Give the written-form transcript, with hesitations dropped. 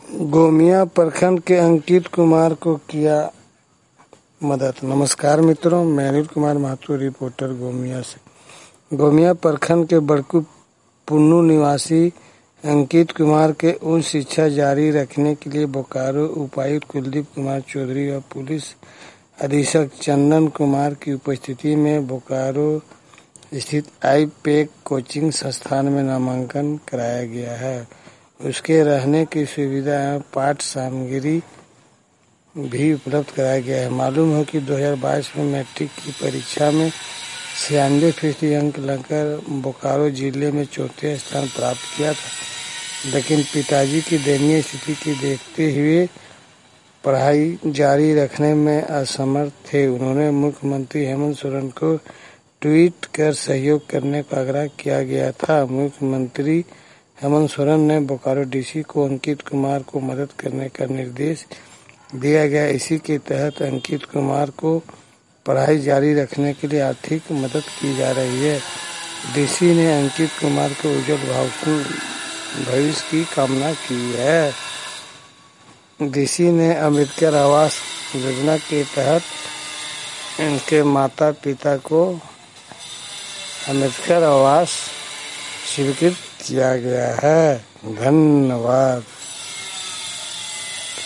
गोमिया प्रखंड के अंकित कुमार को किया मदद। नमस्कार मित्रों, मैं अनिल कुमार महतो, रिपोर्टर गोमिया से। गोमिया प्रखंड के बड़कू पुन्नू निवासी अंकित कुमार के उच्च शिक्षा जारी रखने के लिए बोकारो उपायुक्त कुलदीप कुमार चौधरी और पुलिस अधीक्षक चंदन कुमार की उपस्थिति में बोकारो स्थित आईपेक कोचिंग संस्थान में नामांकन कराया गया है। उसके रहने की सुविधा एवं पाठ सामग्री भी उपलब्ध कराया गया है। मालूम हो कि 2022 में मैट्रिक की परीक्षा में 96% अंक लाकर बोकारो जिले में चौथे स्थान प्राप्त किया था, लेकिन पिताजी की दयनीय स्थिति की देखते हुए पढ़ाई जारी रखने में असमर्थ थे। उन्होंने मुख्यमंत्री हेमंत सोरेन को ट्वीट कर सहयोग करने का आग्रह किया गया था। मुख्यमंत्री हेमंत सोरेन ने बोकारो डीसी को अंकित कुमार को मदद करने का निर्देश दिया गया। इसी के तहत अंकित कुमार को पढ़ाई जारी रखने के लिए आर्थिक मदद की जा रही है। डीसी ने अंकित कुमार के उज्जवल भविष्य की कामना की है। डीसी ने अम्बेडकर आवास योजना के तहत इनके माता पिता को अम्बेडकर आवास स्वीकृत किया गया है। धन्यवाद।